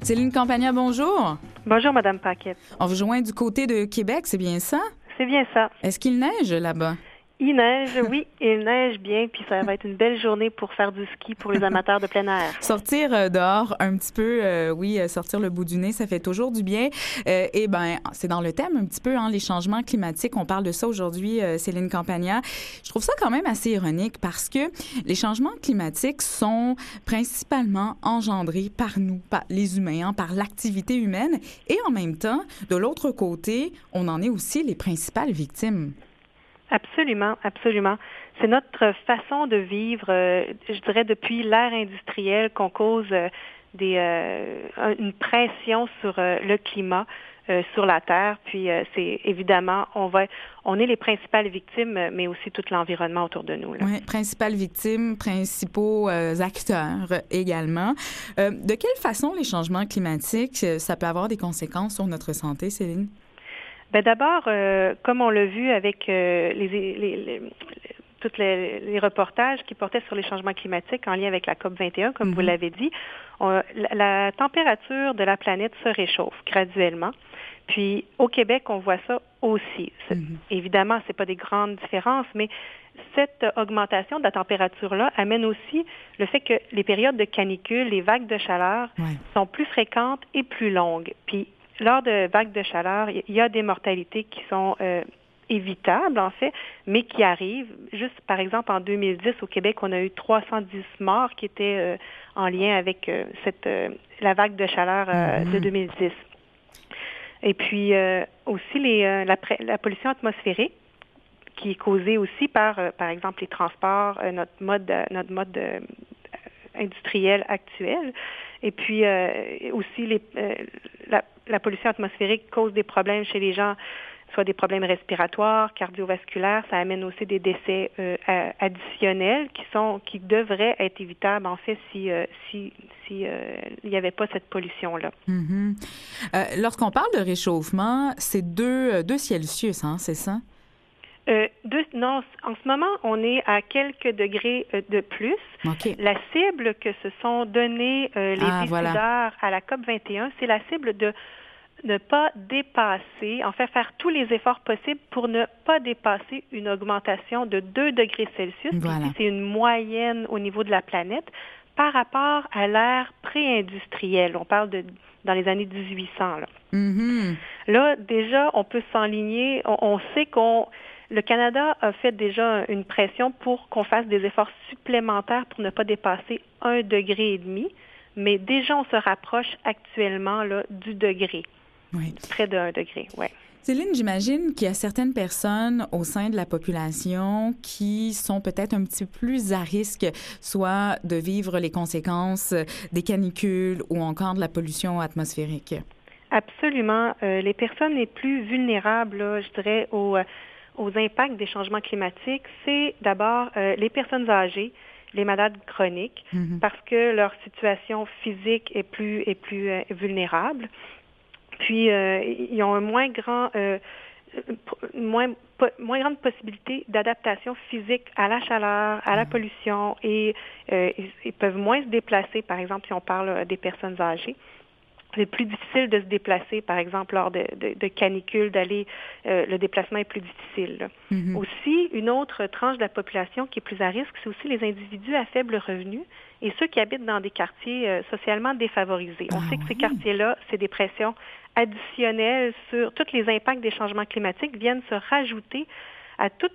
Céline Campagna, bonjour. Bonjour, Madame Paquette. On vous joint du côté de Québec, c'est bien ça? C'est bien ça. Est-ce qu'il neige là-bas? Il neige, oui, il neige bien, puis ça va être une belle journée pour faire du ski pour les amateurs de plein air. Sortir dehors un petit peu, sortir le bout du nez, ça fait toujours du bien. C'est dans le thème un petit peu, les changements climatiques. On parle de ça aujourd'hui, Céline Campagna. Je trouve ça quand même assez ironique parce que les changements climatiques sont principalement engendrés par nous, par les humains, par l'activité humaine. Et en même temps, de l'autre côté, on en est aussi les principales victimes. Absolument, absolument. C'est notre façon de vivre, je dirais, depuis l'ère industrielle qu'on cause une pression sur le climat, sur la Terre. Puis c'est évidemment, on est les principales victimes, mais aussi tout l'environnement autour de nous. Oui, principales victimes, principaux acteurs également. De quelle façon les changements climatiques, ça peut avoir des conséquences sur notre santé, Céline? Ben d'abord, comme on l'a vu avec tous les reportages qui portaient sur les changements climatiques en lien avec la COP 21, comme vous l'avez dit, la température de la planète se réchauffe graduellement. Puis au Québec, on voit ça aussi. Évidemment, c'est pas des grandes différences, mais cette augmentation de la température-là amène aussi le fait que les périodes de canicule, les vagues de chaleur sont plus fréquentes et plus longues. Puis lors de vagues de chaleur, il y a des mortalités qui sont évitables, en fait, mais qui arrivent. Juste, par exemple, en 2010, au Québec, on a eu 310 morts qui étaient en lien avec la vague de chaleur de 2010. Et puis, aussi, la pollution atmosphérique, qui est causée aussi par exemple, les transports, notre mode industriel actuel. Et puis aussi la pollution atmosphérique cause des problèmes chez les gens, soit des problèmes respiratoires, cardiovasculaires. Ça amène aussi des décès additionnels qui devraient être évitables en fait si il n'y avait pas cette pollution-là. Lorsqu'on parle de réchauffement, c'est 2 Celsius, c'est ça? Non, en ce moment, on est à quelques degrés de plus. Okay. La cible que se sont donnée les décideurs à la COP 21, c'est la cible de ne pas dépasser, en fait, faire tous les efforts possibles pour ne pas dépasser une augmentation de 2 degrés Celsius. Voilà. C'est une moyenne au niveau de la planète par rapport à l'ère pré-industrielle. On parle dans les années 1800. Là, déjà, on peut s'enligner. On sait le Canada a fait déjà une pression pour qu'on fasse des efforts supplémentaires pour ne pas dépasser 1,5 degré, mais déjà on se rapproche actuellement là, du degré, près de 1 degré. Ouais. Céline, j'imagine qu'il y a certaines personnes au sein de la population qui sont peut-être un petit peu plus à risque, soit de vivre les conséquences des canicules ou encore de la pollution atmosphérique. Absolument. Les personnes les plus vulnérables, là, je dirais, aux impacts des changements climatiques, c'est d'abord les personnes âgées, les malades chroniques, parce que leur situation physique est plus vulnérable. Puis ils ont un moins grande possibilité d'adaptation physique à la chaleur, à la pollution, et ils peuvent moins se déplacer, par exemple, si on parle des personnes âgées. C'est plus difficile de se déplacer, par exemple, lors de canicules, le déplacement est plus difficile. Aussi, une autre tranche de la population qui est plus à risque, c'est aussi les individus à faible revenu et ceux qui habitent dans des quartiers socialement défavorisés. On sait que ces quartiers-là, c'est des pressions additionnelles sur tous les impacts des changements climatiques viennent se rajouter à toutes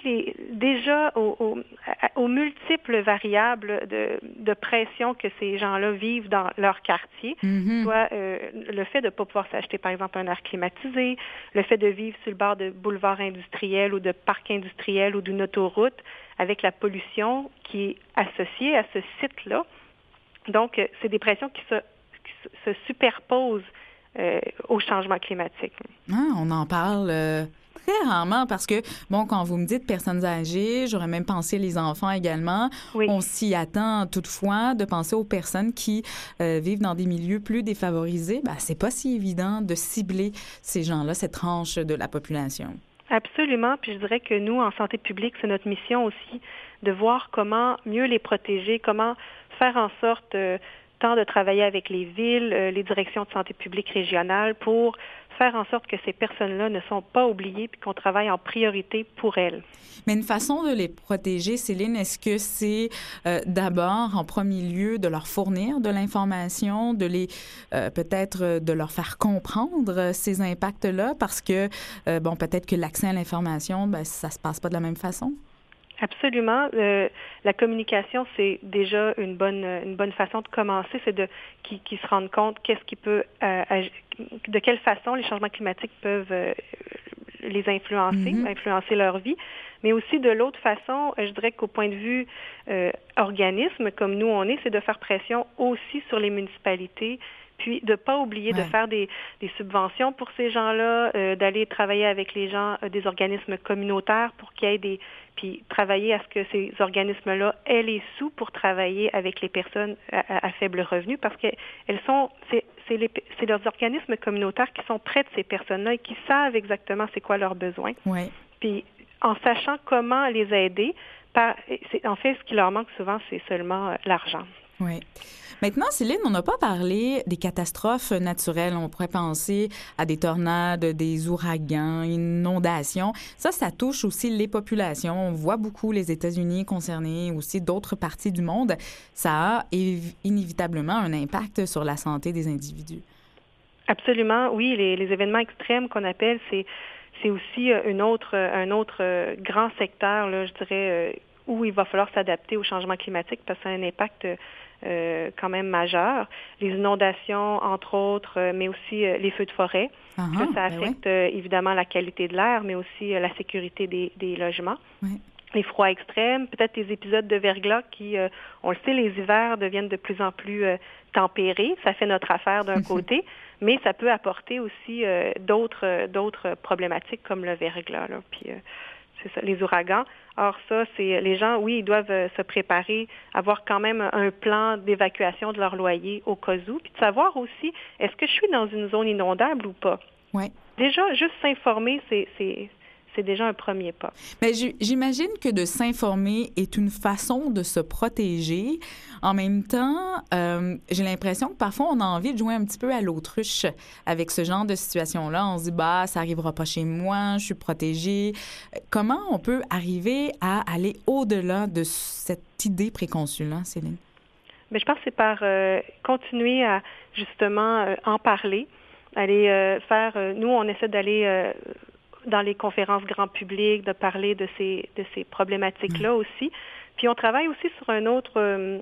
aux multiples variables de pression que ces gens-là vivent dans leur quartier, soit le fait de ne pas pouvoir s'acheter, par exemple, un air climatisé, le fait de vivre sur le bord de boulevards industriels ou de parcs industriels ou d'une autoroute, avec la pollution qui est associée à ce site-là. Donc, c'est des pressions qui se superposent au changement climatique. On en parle très rarement parce que, quand vous me dites personnes âgées, j'aurais même pensé les enfants également. Oui. On s'y attend toutefois de penser aux personnes qui vivent dans des milieux plus défavorisés. C'est pas si évident de cibler ces gens-là, cette tranche de la population. Absolument. Puis je dirais que nous, en santé publique, c'est notre mission aussi de voir comment mieux les protéger, comment faire en sorte tant de travailler avec les villes, les directions de santé publique régionales pour faire en sorte que ces personnes-là ne sont pas oubliées puis qu'on travaille en priorité pour elles. Mais une façon de les protéger, Céline, est-ce que c'est d'abord, en premier lieu, de leur fournir de l'information, de les peut-être de leur faire comprendre ces impacts-là, parce que bon, peut-être que l'accès à l'information, ben, ça se passe pas de la même façon? Absolument. La communication, c'est déjà une bonne façon de commencer, c'est qu'ils se rendent compte qu'est-ce qui peut de quelle façon les changements climatiques peuvent les influencer, influencer leur vie, mais aussi de l'autre façon, je dirais qu'au point de vue organisme, comme nous on est, c'est de faire pression aussi sur les municipalités, puis de ne pas oublier de faire des subventions pour ces gens-là, d'aller travailler avec les gens des organismes communautaires pour qu'il y ait puis travailler à ce que ces organismes-là aient les sous pour travailler avec les personnes à faible revenu, parce que c'est leurs organismes communautaires qui sont près de ces personnes-là et qui savent exactement c'est quoi leurs besoins. Oui. Puis en sachant comment les aider, en fait, ce qui leur manque souvent, c'est seulement l'argent. Oui. Maintenant, Céline, on n'a pas parlé des catastrophes naturelles. On pourrait penser à des tornades, des ouragans, inondations. Ça touche aussi les populations. On voit beaucoup les États-Unis concernés, aussi d'autres parties du monde. Ça a inévitablement un impact sur la santé des individus. Absolument, oui. Les événements extrêmes qu'on appelle, c'est aussi un autre grand secteur, là, je dirais, où il va falloir s'adapter au changement climatique parce que ça a un impact quand même majeur. Les inondations, entre autres, mais aussi les feux de forêt. Ça affecte évidemment la qualité de l'air, mais aussi la sécurité des logements. Oui. Les froids extrêmes, peut-être les épisodes de verglas qui, on le sait, les hivers deviennent de plus en plus tempérés. Ça fait notre affaire d'un côté, mais ça peut apporter aussi d'autres problématiques comme le verglas. Là. Puis, c'est ça, les ouragans. Or, ça, c'est les gens, oui, ils doivent se préparer, avoir quand même un plan d'évacuation de leur loyer au cas où, puis de savoir aussi, est-ce que je suis dans une zone inondable ou pas? Oui. Déjà, juste s'informer, c'est déjà un premier pas. Mais j'imagine que de s'informer est une façon de se protéger. En même temps, j'ai l'impression que parfois, on a envie de jouer un petit peu à l'autruche avec ce genre de situation-là. On se dit, ça arrivera pas chez moi, je suis protégée. Comment on peut arriver à aller au-delà de cette idée préconçue-là, Céline? Bien, je pense que c'est par continuer à, justement, en parler, aller nous, on essaie d'aller dans les conférences grand public, de parler de ces problématiques-là aussi. Puis on travaille aussi sur un autre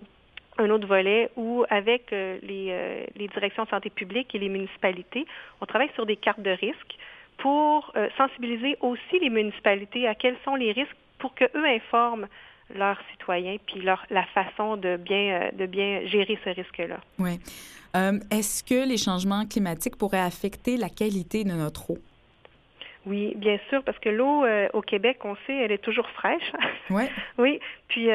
volet où, avec les directions de santé publique et les municipalités, on travaille sur des cartes de risques pour sensibiliser aussi les municipalités à quels sont les risques pour qu'eux informent leurs citoyens puis la façon de bien gérer ce risque-là. Oui. Est-ce que les changements climatiques pourraient affecter la qualité de notre eau? Oui, bien sûr, parce que l'eau au Québec, on sait, elle est toujours fraîche. Ouais. Oui. Puis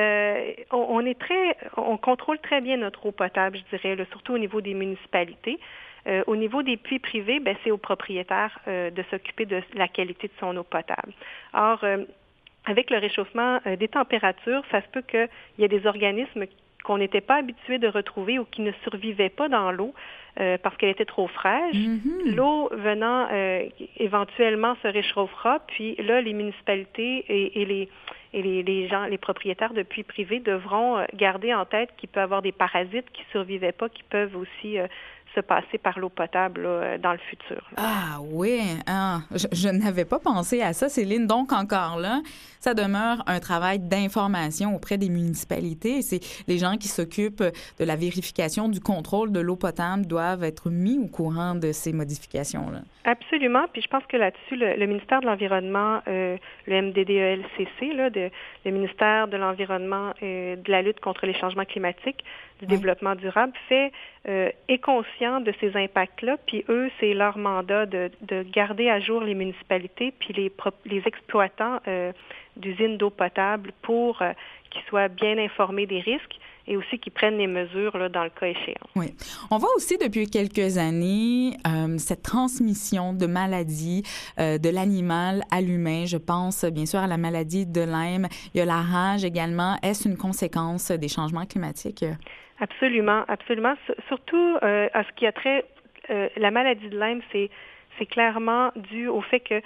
on contrôle très bien notre eau potable, je dirais, là, surtout au niveau des municipalités. Au niveau des puits privés, c'est aux propriétaires de s'occuper de la qualité de son eau potable. Or, avec le réchauffement des températures, ça se peut qu'il y ait des organismes qu'on n'était pas habitué de retrouver ou qui ne survivaient pas dans l'eau parce qu'elle était trop fraîche. Mm-hmm. L'eau venant éventuellement se réchauffera, puis là, les municipalités et les gens, les propriétaires de puits privés devront garder en tête qu'il peut y avoir des parasites qui ne survivaient pas, qui peuvent aussi se passer par l'eau potable là, dans le futur. Là. Ah oui, je n'avais pas pensé à ça, Céline. Donc, encore là, ça demeure un travail d'information auprès des municipalités. C'est les gens qui s'occupent de la vérification du contrôle de l'eau potable doivent être mis au courant de ces modifications-là. Absolument. Puis je pense que là-dessus, le ministère de l'Environnement, le MDDELCC, là, le ministère de l'Environnement et de la lutte contre les changements climatiques, du développement durable, est conscient de ces impacts-là. Puis eux, c'est leur mandat de garder à jour les municipalités puis les exploitants d'usines d'eau potable pour qu'ils soient bien informés des risques et aussi qu'ils prennent les mesures là, dans le cas échéant. Oui. On voit aussi depuis quelques années cette transmission de maladies de l'animal à l'humain. Je pense bien sûr à la maladie de Lyme. Il y a la rage également. Est-ce une conséquence des changements climatiques? Absolument, absolument. Surtout à ce qui a trait, la maladie de Lyme, c'est clairement dû au fait que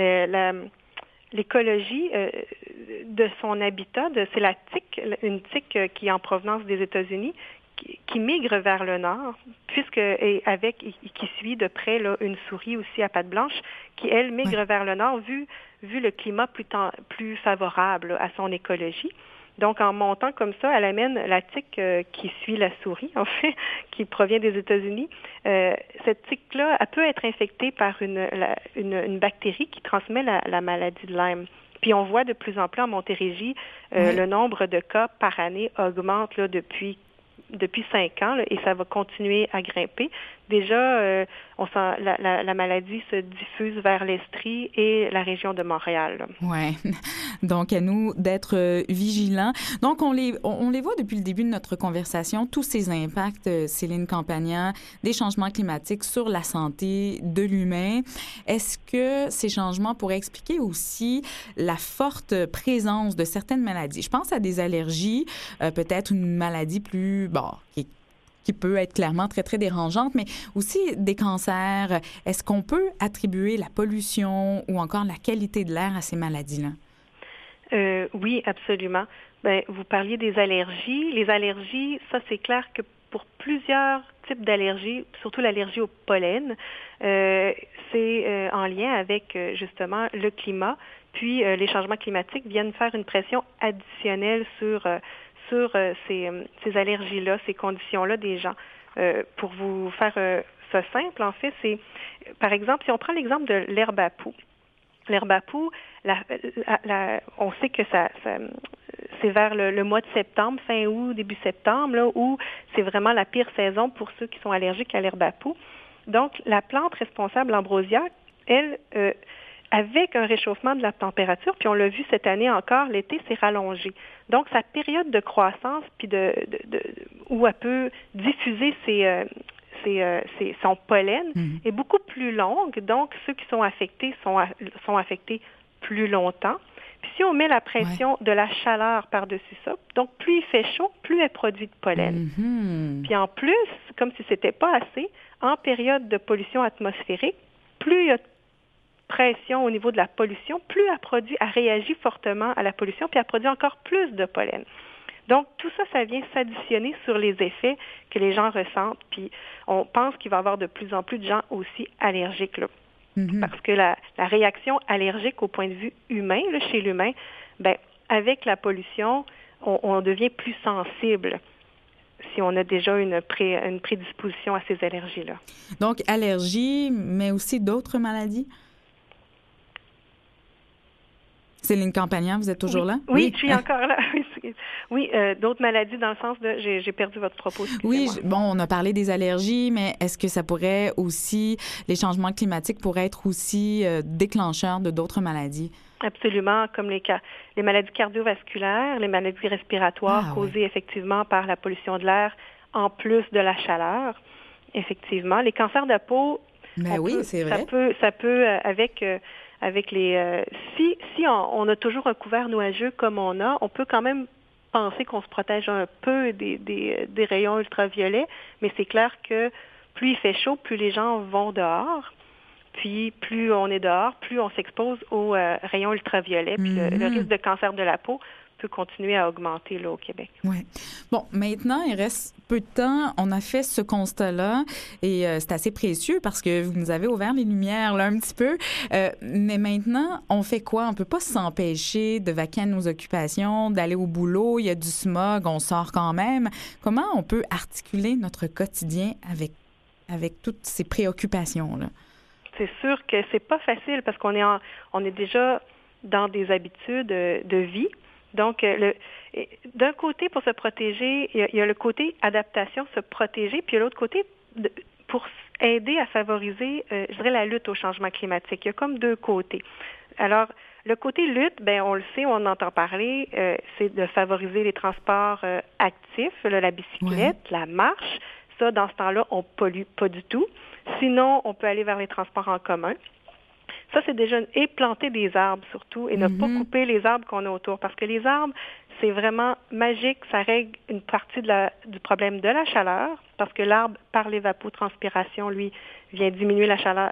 l'écologie de son habitat, c'est la tique, une tique qui est en provenance des États-Unis, qui migre vers le nord, qui suit de près là, une souris aussi à pattes blanches, qui elle migre vers le nord vu le climat plus favorable à son écologie. Donc, en montant comme ça, elle amène la tique qui suit la souris, en fait, qui provient des États-Unis. Cette tique-là, elle peut être infectée par une bactérie qui transmet la maladie de Lyme. Puis, on voit de plus en plus en Montérégie, le nombre de cas par année augmente là, depuis 5 ans, là, et ça va continuer à grimper. Déjà, la maladie se diffuse vers l'Estrie et la région de Montréal. Oui. Donc, à nous d'être vigilants. Donc, on les voit depuis le début de notre conversation, tous ces impacts, Céline Campagna, des changements climatiques sur la santé de l'humain. Est-ce que ces changements pourraient expliquer aussi la forte présence de certaines maladies? Je pense à des allergies, peut-être une maladie plus, qui peut être clairement très, très dérangeante, mais aussi des cancers. Est-ce qu'on peut attribuer la pollution ou encore la qualité de l'air à ces maladies-là? Oui, absolument. Vous parliez des allergies. Les allergies, ça, c'est clair que pour plusieurs types d'allergies, surtout l'allergie au pollen, c'est en lien avec, justement, le climat. Puis, les changements climatiques viennent faire une pression additionnelle sur ces allergies-là, ces conditions-là des gens. Pour vous faire ça simple, en fait, c'est, par exemple, si on prend l'exemple de l'herbe à poux. L'herbe à poux, on sait que c'est vers le mois de septembre, fin août, début septembre, là, où c'est vraiment la pire saison pour ceux qui sont allergiques à l'herbe à poux. Donc, la plante responsable, l'ambrosia, elle, avec un réchauffement de la température, puis on l'a vu cette année encore, l'été s'est rallongé. Donc, sa période de croissance, puis où elle peut diffuser son pollen est beaucoup plus longue. Donc, ceux qui sont affectés sont affectés plus longtemps. Puis si on met la pression de la chaleur par-dessus ça, donc plus il fait chaud, plus elle produit de pollen. Puis en plus, comme si c'était pas assez, en période de pollution atmosphérique, plus il y a pression au niveau de la pollution, plus elle réagit fortement à la pollution, puis elle produit encore plus de pollen. Donc, tout ça, ça vient s'additionner sur les effets que les gens ressentent, puis on pense qu'il va y avoir de plus en plus de gens aussi allergiques, là. Parce que la réaction allergique au point de vue humain, là, chez l'humain, avec la pollution, on devient plus sensible si on a déjà une prédisposition à ces allergies-là. Donc, allergies, mais aussi d'autres maladies? Céline Campagna, vous êtes toujours là? Oui, je suis encore là. Oui, d'autres maladies dans le sens de... J'ai perdu votre propos. Oui, on a parlé des allergies, mais est-ce que ça pourrait aussi... Les changements climatiques pourraient être aussi déclencheurs de d'autres maladies? Absolument, comme les maladies cardiovasculaires, les maladies respiratoires causées effectivement par la pollution de l'air, en plus de la chaleur. Effectivement. Les cancers de peau... c'est vrai. Ça peut avec les... si on a toujours un couvert nuageux comme on peut quand même penser qu'on se protège un peu des rayons ultraviolets, mais c'est clair que plus il fait chaud, plus les gens vont dehors. Puis plus on est dehors, plus on s'expose aux rayons ultraviolets. Puis le risque de cancer de la peau peut continuer à augmenter là, au Québec. Oui. Bon, maintenant, il reste peu de temps. On a fait ce constat-là et c'est assez précieux parce que vous nous avez ouvert les lumières là un petit peu. Mais maintenant, on fait quoi? On ne peut pas s'empêcher de vaquer à nos occupations, d'aller au boulot. Il y a du smog, on sort quand même. Comment on peut articuler notre quotidien avec toutes ces préoccupations-là? C'est sûr que c'est pas facile parce qu'on est déjà dans des habitudes de vie. Donc, d'un côté, pour se protéger, il y a le côté adaptation, se protéger, puis il y a l'autre côté pour aider à favoriser, je dirais, la lutte au changement climatique. Il y a comme deux côtés. Alors, le côté lutte, on le sait, on entend parler, c'est de favoriser les transports actifs, la bicyclette, la marche. Ça, dans ce temps-là, on pollue pas du tout. Sinon, on peut aller vers les transports en commun. Ça, c'est déjà... Et planter des arbres, surtout, et ne pas couper les arbres qu'on a autour. Parce que les arbres, c'est vraiment magique. Ça règle une partie du problème de la chaleur, parce que l'arbre, par l'évapotranspiration, lui, vient diminuer la chaleur,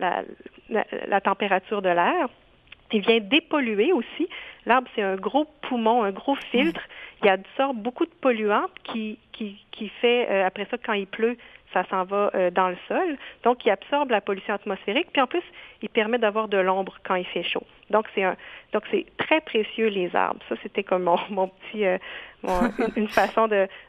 la température de l'air. Il vient dépolluer aussi. L'arbre, c'est un gros poumon, un gros filtre. Il absorbe beaucoup de polluants qui fait, après ça, quand il pleut, ça s'en va dans le sol. Donc, il absorbe la pollution atmosphérique. Puis en plus, il permet d'avoir de l'ombre quand il fait chaud. Donc, c'est très précieux, les arbres. Ça, c'était comme mon petit... une façon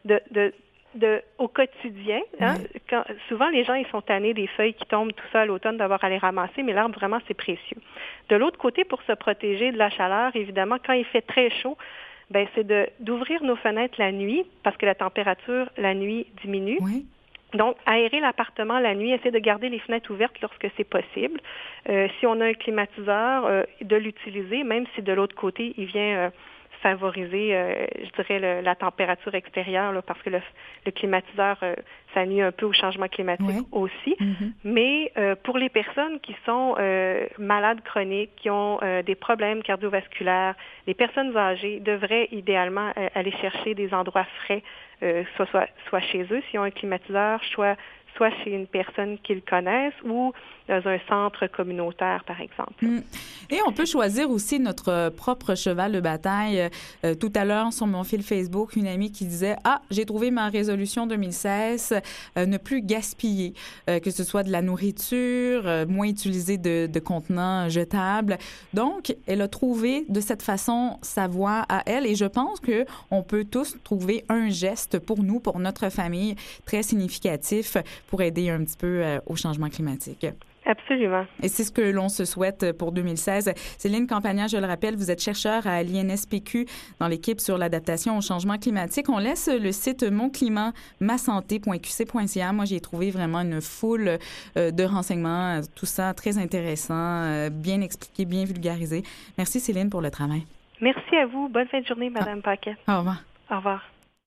au quotidien. Hein? Souvent, les gens, ils sont tannés des feuilles qui tombent tout ça à l'automne, d'avoir à les ramasser, mais l'arbre, vraiment, c'est précieux. De l'autre côté, pour se protéger de la chaleur, évidemment, quand il fait très chaud, ben c'est d'ouvrir nos fenêtres la nuit, parce que la température, la nuit, diminue. Oui. Donc, aérer l'appartement la nuit, essayer de garder les fenêtres ouvertes lorsque c'est possible. Si on a un climatiseur, de l'utiliser, même si de l'autre côté, il vient favoriser, je dirais, la température extérieure, là, parce que le climatiseur, ça nuit un peu au changement climatique aussi. Mais pour les personnes qui sont malades chroniques, qui ont des problèmes cardiovasculaires, les personnes âgées devraient idéalement aller chercher des endroits frais, soit chez eux, s'ils ont un climatiseur, soit chez une personne qu'ils connaissent ou dans un centre communautaire, par exemple. Et on peut choisir aussi notre propre cheval de bataille. Tout à l'heure, sur mon fil Facebook, une amie qui disait « Ah, j'ai trouvé ma résolution 2016, ne plus gaspiller, que ce soit de la nourriture, moins utiliser de contenants jetables. » Donc, elle a trouvé de cette façon sa voie à elle et je pense qu'on peut tous trouver un geste pour nous, pour notre famille, très significatif pour aider un petit peu au changement climatique. Absolument. Et c'est ce que l'on se souhaite pour 2016. Céline Campagna, je le rappelle, vous êtes chercheure à l'INSPQ dans l'équipe sur l'adaptation au changement climatique. On laisse le site monclimatmasanté.qc.ca. Moi, j'ai trouvé vraiment une foule de renseignements, tout ça très intéressant, bien expliqué, bien vulgarisé. Merci Céline pour le travail. Merci à vous. Bonne fin de journée, Madame Paquet. Au revoir. Au revoir.